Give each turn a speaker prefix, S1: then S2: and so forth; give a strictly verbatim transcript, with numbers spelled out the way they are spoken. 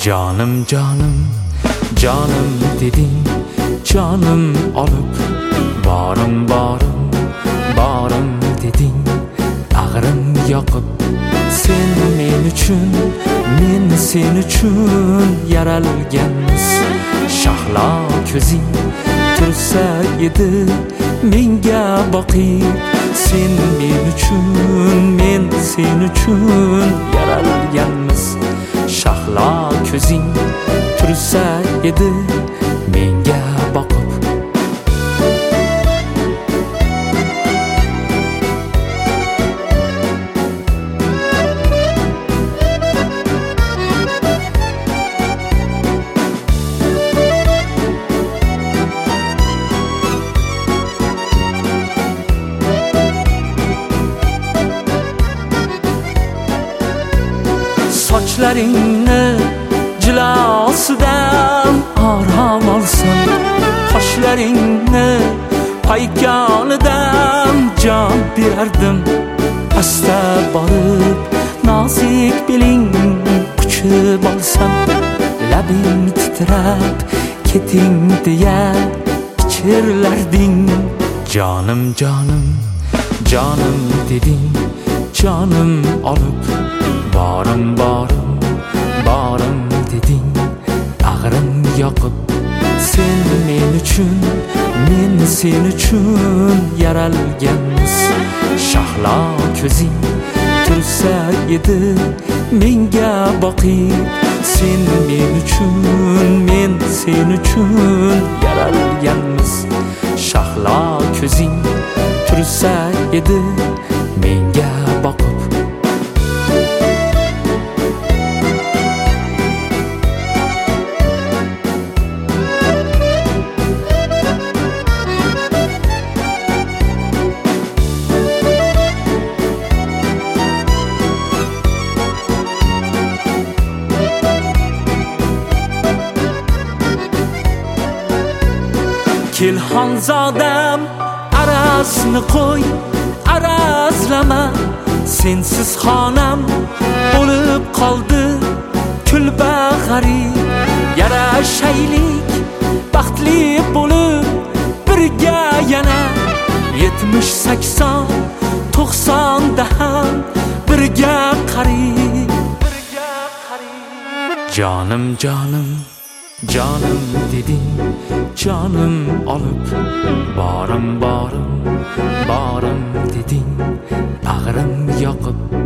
S1: Canım canım, canım dedin, canım alıp barım barım, barım dedin, ağrım yakıp. Sen men üçün, men sen üçün yaralganmiz. Shahlo ko'zing tursa edi menga boqib. Sen men üçün, men sen üçün yaralganmiz. Shahlo ko'zing tursa edi menga boqib. Sochlaringni jilosidan aram olsam, qoshlaringni paykonidan jon berardim. Asta borib nozik beling quchib olsam, labing titrab keting deya pichirlarding. Canım canım, canım deding, canım olib barım barım, barım dedin, ağrım yoqib. Sen men üçün, men sen üçün yaralganmiz. Shahlo ko'zing tursa edi menga boqib. Sen men üçün, men sen üçün yaralganmiz. Shahlo ko'zing tursa edi menga boqib. Kilhanzodam arazini qo'y, arazlama. Sensiz xonam bo'lib qoldi kulbag'ari. Yarashaylik baxtli bo'lib birga yana. Yetmish sakson to'qsonda ham birga qarib, birga qarib. Canım canım, canım dedin, canım alıp barım barım, barım dedin, ağrım yoqib.